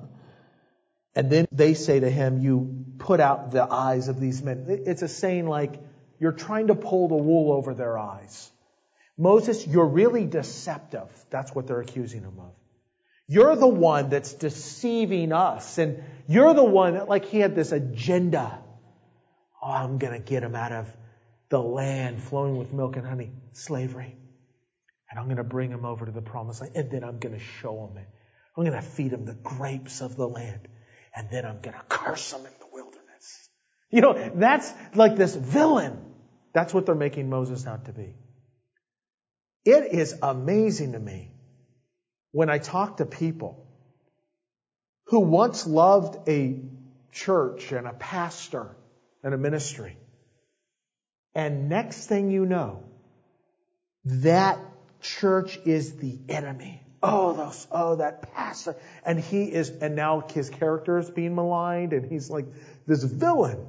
Speaker 1: And then they say to him, you put out the eyes of these men. It's a saying like, you're trying to pull the wool over their eyes. Moses, you're really deceptive. That's what they're accusing him of. You're the one that's deceiving us. And you're the one that, like, he had this agenda. Oh, I'm going to get him out of the land flowing with milk and honey, slavery. And I'm going to bring him over to the promised land. And then I'm going to show him it. I'm going to feed him the grapes of the land. And then I'm going to curse him in the wilderness. You know, that's like this villain. That's what they're making Moses out to be. It is amazing to me when I talk to people who once loved a church and a pastor and a ministry. And next thing you know, that church is the enemy. Oh, those, oh, that pastor. And he is, and now his character is being maligned, and he's like this villain.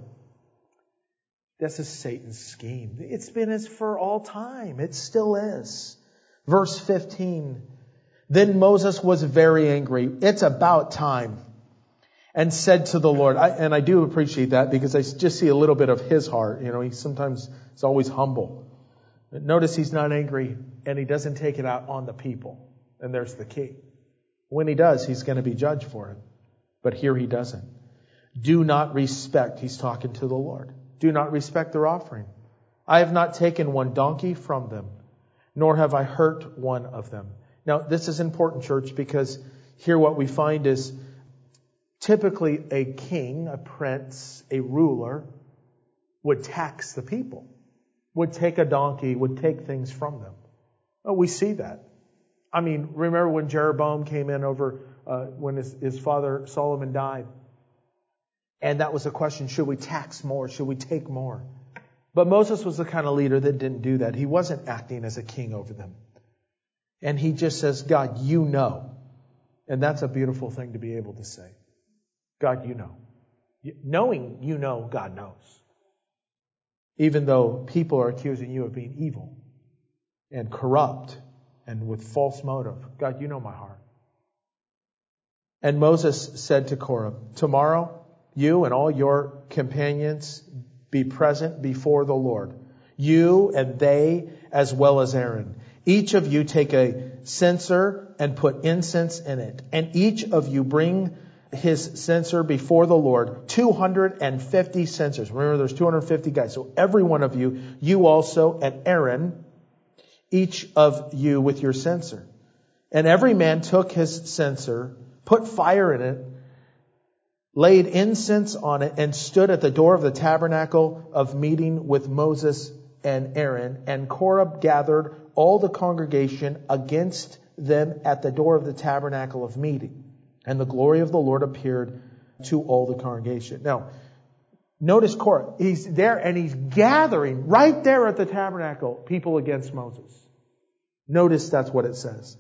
Speaker 1: This is Satan's scheme. It's been as for all time. It still is. Verse fifteen. Then Moses was very angry. It's about time. and said to the Lord, I, and I do appreciate that because I just see a little bit of his heart. You know, he sometimes is always humble. But notice he's not angry and he doesn't take it out on the people. And there's the key. When he does, he's going to be judged for it. But here he doesn't. Do not respect, he's talking to the Lord. Do not respect their offering. I have not taken one donkey from them, nor have I hurt one of them. Now, this is important, church, because here what we find is typically a king, a prince, a ruler would tax the people, would take a donkey, would take things from them. Oh, we see that. I mean, remember when Jeroboam came in over, uh, when his, his father Solomon died? And that was a question, should we tax more? Should we take more? But Moses was the kind of leader that didn't do that. He wasn't acting as a king over them. And he just says, God, you know. And that's a beautiful thing to be able to say. God, you know. Knowing you know, God knows. Even though people are accusing you of being evil and corrupt and with false motive. God, you know my heart. And Moses said to Korah, tomorrow you and all your companions be present before the Lord. You and they as well as Aaron. Each of you take a censer and put incense in it. And each of you bring his censer before the Lord. two hundred fifty censers. Remember, there's two hundred fifty guys. So every one of you, you also and Aaron, each of you with your censer. And every man took his censer, put fire in it, laid incense on it, and stood at the door of the tabernacle of meeting with Moses and Aaron. And Korah gathered all the congregation against them at the door of the tabernacle of meeting. And the glory of the Lord appeared to all the congregation. Now, notice Korah. He's there and he's gathering right there at the tabernacle people against Moses. Notice that's what it says.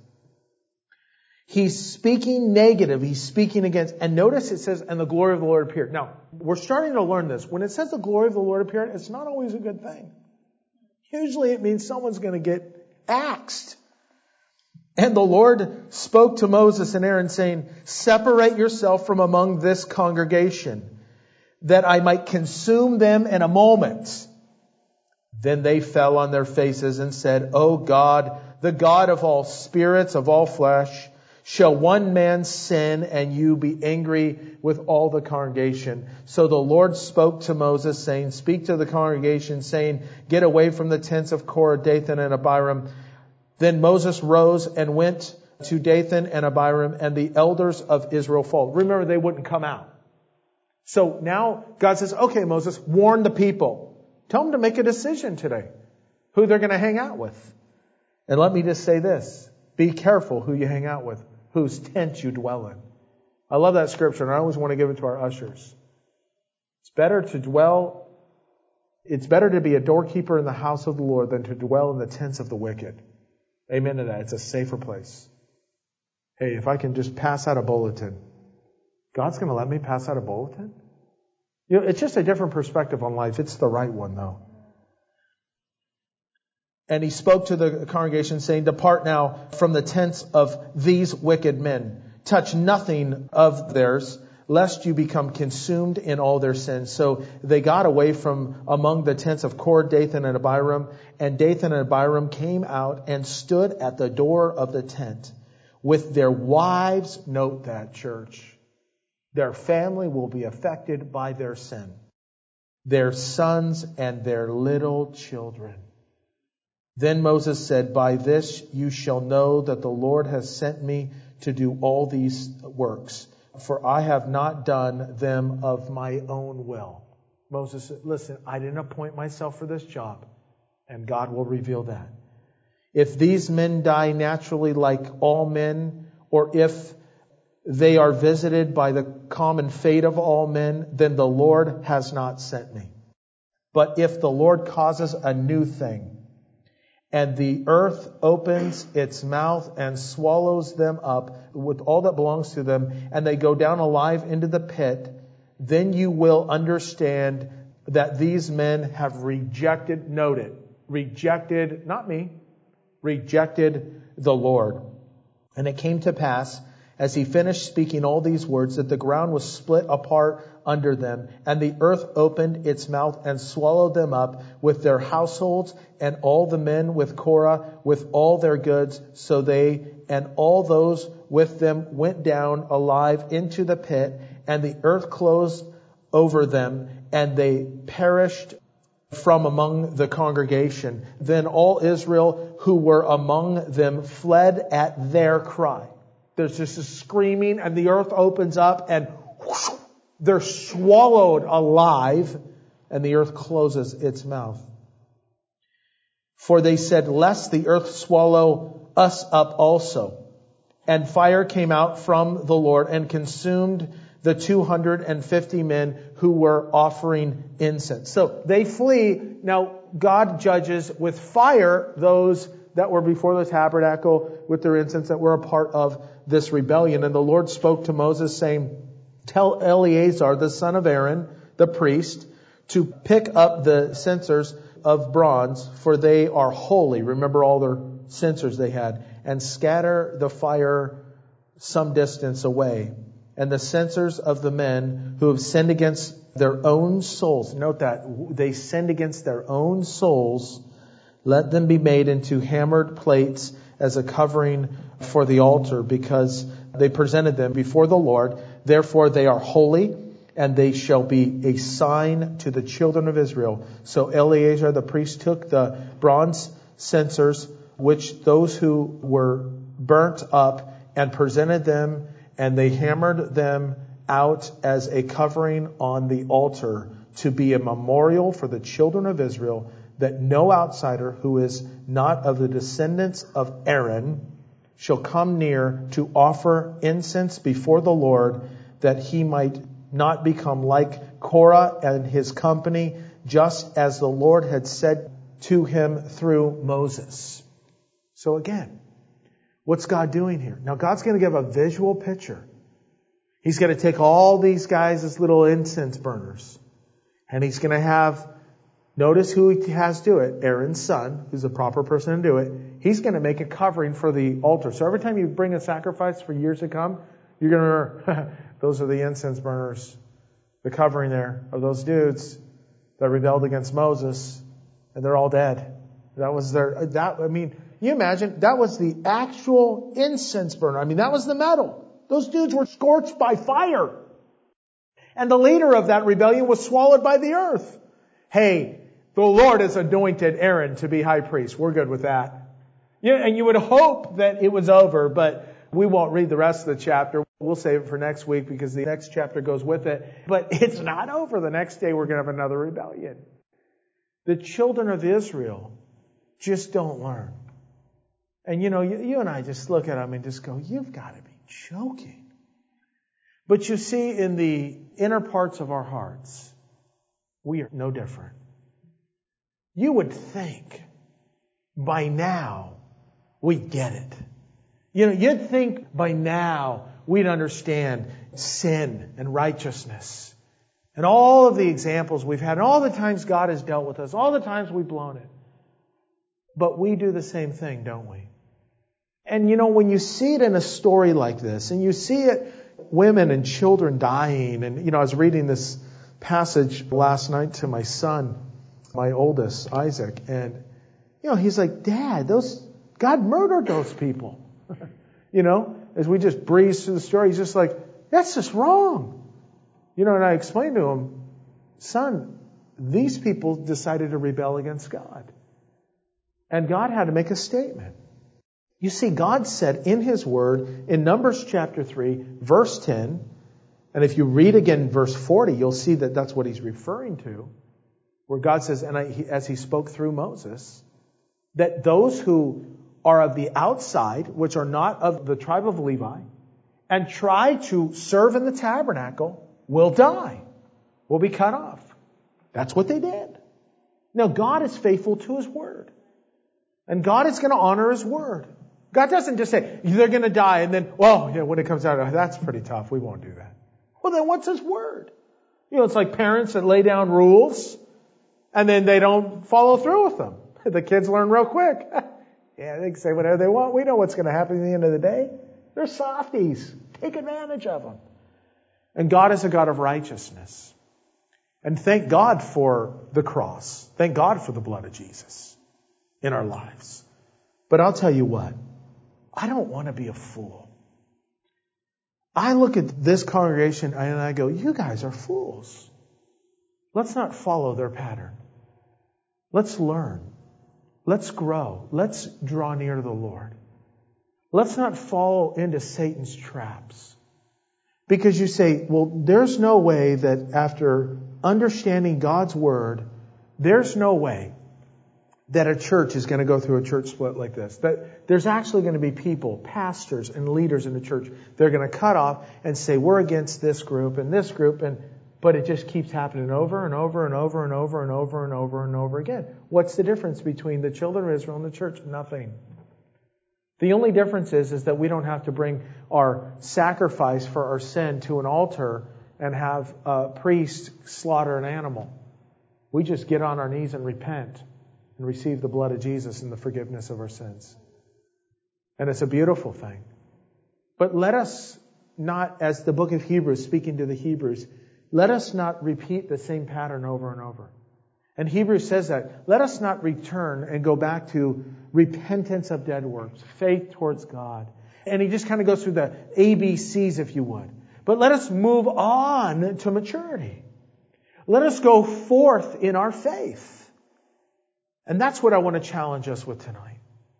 Speaker 1: He's speaking negative. He's speaking against. And notice it says, and the glory of the Lord appeared. Now, we're starting to learn this. When it says the glory of the Lord appeared, it's not always a good thing. Usually it means someone's going to get axed. And the Lord spoke to Moses and Aaron saying, separate yourself from among this congregation, that I might consume them in a moment. Then they fell on their faces and said, O God, the God of all spirits, of all flesh, shall one man sin and you be angry with all the congregation? So the Lord spoke to Moses, saying, speak to the congregation, saying, get away from the tents of Korah, Dathan, and Abiram. Then Moses rose and went to Dathan and Abiram, and the elders of Israel followed. Remember, they wouldn't come out. So now God says, okay, Moses, warn the people. Tell them to make a decision today, who they're going to hang out with. And let me just say this. Be careful who you hang out with, whose tent you dwell in. I love that scripture, and I always want to give it to our ushers. It's better to dwell, it's better to be a doorkeeper in the house of the Lord than to dwell in the tents of the wicked. Amen to that. It's a safer place. Hey, if I can just pass out a bulletin, God's going to let me pass out a bulletin? You know, it's just a different perspective on life. It's the right one, though. And he spoke to the congregation, saying, depart now from the tents of these wicked men. Touch nothing of theirs, lest you become consumed in all their sins. So they got away from among the tents of Korah, Dathan, and Abiram. And Dathan and Abiram came out and stood at the door of the tent with their wives. Note that, church. Their family will be affected by their sin. Their sons and their little children. Then Moses said, by this you shall know that the Lord has sent me to do all these works, for I have not done them of my own will. Moses said, listen, I didn't appoint myself for this job, and God will reveal that. If these men die naturally like all men, or if they are visited by the common fate of all men, then the Lord has not sent me. But if the Lord causes a new thing, and the earth opens its mouth and swallows them up with all that belongs to them, and they go down alive into the pit, then you will understand that these men have rejected, note it, rejected, not me, rejected the Lord. And it came to pass, As he finished speaking all these words, that the ground was split apart under them, and the earth opened its mouth and swallowed them up with their households, and all the men with Korah, with all their goods. So they and all those with them went down alive into the pit, and the earth closed over them, and they perished from among the congregation. Then all Israel who were among them fled at their cry. There's just a screaming, and the earth opens up, and whoosh, they're swallowed alive, and the earth closes its mouth. For they said, lest the earth swallow us up also. And fire came out from the Lord and consumed the two hundred fifty men who were offering incense. So they flee. Now God judges with fire those that were before the tabernacle with their incense that were a part of this rebellion. And the Lord spoke to Moses saying, tell Eleazar, the son of Aaron, the priest, to pick up the censers of bronze, for they are holy. Remember all their censers they had. And scatter the fire some distance away. And the censers of the men who have sinned against their own souls. Note that they sinned against their own souls. Let them be made into hammered plates as a covering for the altar, because they presented them before the Lord. Therefore they are holy, and they shall be a sign to the children of Israel. So Eleazar the priest took the bronze censers, which those who were burnt up, and presented them, and they hammered them out as a covering on the altar, to be a memorial for the children of Israel, that no outsider who is not of the descendants of Aaron shall come near to offer incense before the Lord, that he might not become like Korah and his company, just as the Lord had said to him through Moses. So again, what's God doing here? Now God's going to give a visual picture. He's going to take all these guys as little incense burners, and he's going to have, notice who he has do it, Aaron's son, who's the proper person to do it. He's going to make a covering for the altar. So every time you bring a sacrifice for years to come, you're going to remember, those are the incense burners, the covering there of those dudes that rebelled against Moses, and they're all dead. That was their, that, I mean, you imagine, that was the actual incense burner. I mean, that was the metal. Those dudes were scorched by fire. And the leader of that rebellion was swallowed by the earth. Hey, the Lord has anointed Aaron to be high priest. We're good with that. Yeah, and you would hope that it was over, but we won't read the rest of the chapter. We'll save it for next week because the next chapter goes with it. But it's not over. The next day we're going to have another rebellion. The children of Israel just don't learn. And you know, you, you and I just look at them and just go, you've got to be joking. But you see, in the inner parts of our hearts, we are no different. You would think by now we'd get it. You know, you'd think by now we'd understand sin and righteousness and all of the examples we've had, and all the times God has dealt with us, all the times we've blown it. But we do the same thing, don't we? And you know, when you see it in a story like this, and you see it, women and children dying, and you know, I was reading this passage last night to my son, my oldest, Isaac, and you know, he's like, Dad, those, God murdered those people. You know, as we just breeze through the story, he's just like, that's just wrong. You know, and I explained to him, son, these people decided to rebel against God. And God had to make a statement. You see, God said in His Word, in Numbers chapter three, verse ten, and if you read again verse forty, you'll see that that's what He's referring to, where God says, and I, he, as He spoke through Moses, that those who are of the outside, which are not of the tribe of Levi, and try to serve in the tabernacle, will die, will be cut off. That's what they did. Now, God is faithful to His Word. And God is going to honor His Word. God doesn't just say, they're going to die, and then, well, yeah, when it comes out, that's pretty tough. We won't do that. Well, then what's His Word? You know, it's like parents that lay down rules, and then they don't follow through with them. The kids learn real quick. Yeah, they can say whatever they want. We know what's going to happen at the end of the day. They're softies. take advantage of them. And God is a God of righteousness. And thank God for the cross. Thank God for the blood of Jesus in our lives. But I'll tell you what, I don't want to be a fool. I look at this congregation and I go, you guys are fools. Let's not follow their pattern. Let's learn. Let's grow. Let's draw near to the Lord. Let's not fall into Satan's traps. Because you say, well, there's no way that after understanding God's Word, there's no way that a church is going to go through a church split like this. That there's actually going to be people, pastors and leaders in the church, they're going to cut off and say, we're against this group and this group, and but it just keeps happening over and over and over and over and over and over and over again. What's the difference between the children of Israel and the church? Nothing. The only difference is, is that we don't have to bring our sacrifice for our sin to an altar and have a priest slaughter an animal. We just get on our knees and repent and receive the blood of Jesus and the forgiveness of our sins. And it's a beautiful thing. But let us not, as the book of Hebrews, speaking to the Hebrews, let us not repeat the same pattern over and over. And Hebrews says that. Let us not return and go back to repentance of dead works, faith towards God. And he just kind of goes through the A B Cs, if you would. But let us move on to maturity. Let us go forth in our faith. And that's what I want to challenge us with tonight.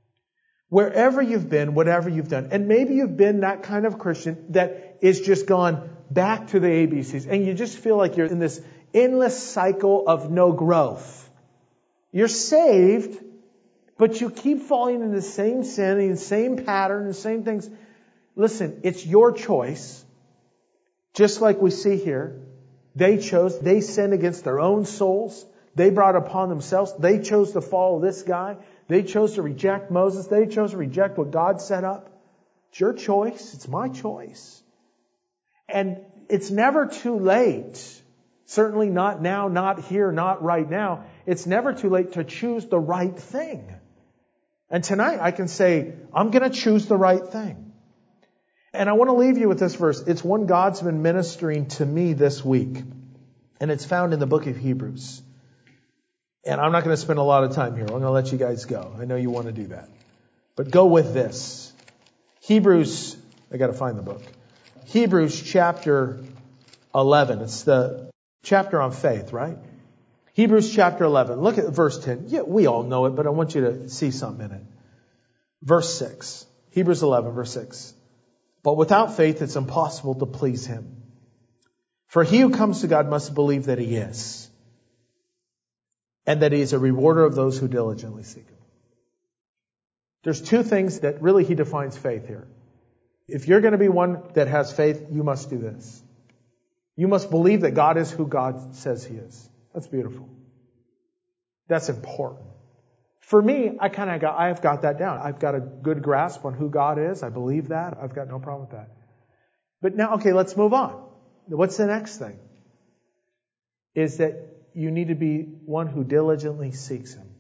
Speaker 1: Wherever you've been, whatever you've done, and maybe you've been that kind of Christian that is just gone back to the A B Cs, and you just feel like you're in this endless cycle of no growth. You're saved, but you keep falling into the same sin, and the same pattern, the same things. Listen, it's your choice. Just like we see here, they chose, they sinned against their own souls. They brought upon themselves. They chose to follow this guy. They chose to reject Moses. They chose to reject what God set up. It's your choice. It's my choice. And it's never too late. Certainly not now, not here, not right now. It's never too late to choose the right thing. And tonight I can say, I'm going to choose the right thing. And I want to leave you with this verse. It's one God's been ministering to me this week. And it's found in the book of Hebrews. And I'm not going to spend a lot of time here. I'm going to let you guys go. I know you want to do that. But go with this. Hebrews, I got to find the book. Hebrews chapter eleven. It's the chapter on faith, right? Hebrews chapter eleven. Look at verse ten. Yeah, we all know it, but I want you to see something in it. Verse six. Hebrews eleven, verse six. But without faith, it's impossible to please Him. For he who comes to God must believe that He is, and that He is a rewarder of those who diligently seek Him. There's two things that really He defines faith here. If you're going to be one that has faith, you must do this. You must believe that God is who God says He is. That's beautiful. That's important. For me, I kind of got, I've got that down. I've got a good grasp on who God is. I believe that. I've got no problem with that. But now, okay, let's move on. What's the next thing? Is that you need to be one who diligently seeks Him.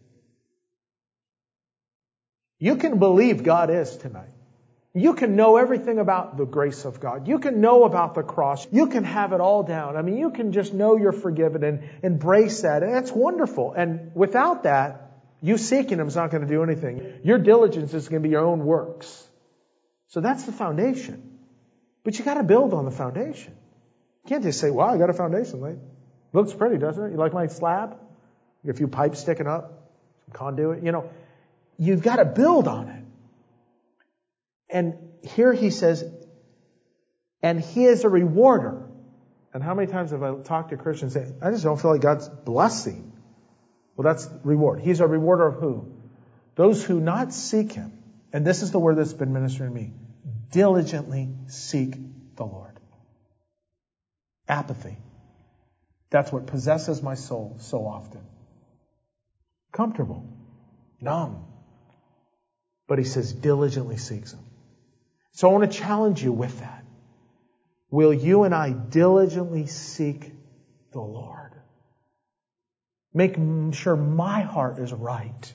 Speaker 1: You can believe God is tonight. You can know everything about the grace of God. You can know about the cross. You can have it all down. I mean, you can just know you're forgiven and embrace that. And that's wonderful. And without that, you seeking Him is not going to do anything. Your diligence is going to be your own works. So that's the foundation. But you got to build on the foundation. You can't just say, wow, I got a foundation laid. Looks pretty, doesn't it? You like my slab? A few pipes sticking up, some conduit. You know, you've got to build on it. And here he says, and He is a rewarder. And how many times have I talked to Christians saying, I just don't feel like God's blessing? Well, that's reward. He's a rewarder of who? Those who not seek Him. And this is the word that's been ministering to me. Diligently seek the Lord. Apathy. That's what possesses my soul so often. Comfortable. Numb. But he says diligently seeks Him. So I want to challenge you with that. Will you and I diligently seek the Lord? Make sure my heart is right.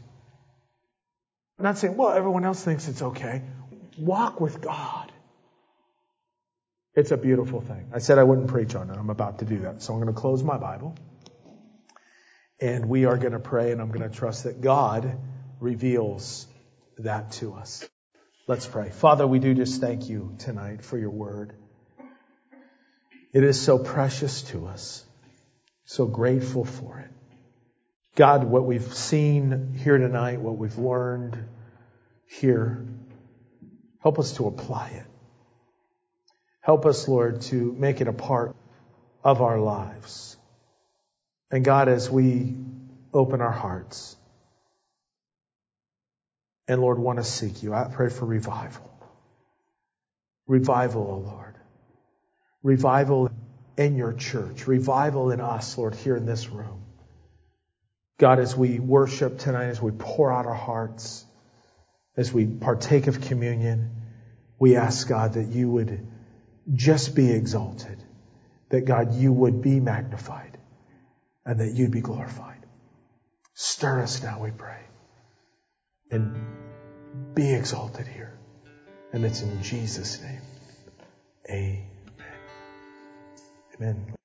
Speaker 1: I'm not saying, well, everyone else thinks it's okay. Walk with God. It's a beautiful thing. I said I wouldn't preach on it. I'm about to do that. So I'm going to close my Bible. And we are going to pray, and I'm going to trust that God reveals that to us. Let's pray. Father, we do just thank you tonight for your word. It is so precious to us. So grateful for it. God, what we've seen here tonight, what we've learned here, help us to apply it. Help us, Lord, to make it a part of our lives. And God, as we open our hearts and, Lord, want to seek you, I pray for revival. Revival, O Lord. Revival in your church. Revival in us, Lord, here in this room. God, as we worship tonight, as we pour out our hearts, as we partake of communion, we ask, God, that you would just be exalted, that, God, you would be magnified, and that you'd be glorified. Stir us now, we pray, and be exalted here. And it's in Jesus' name. Amen. Amen.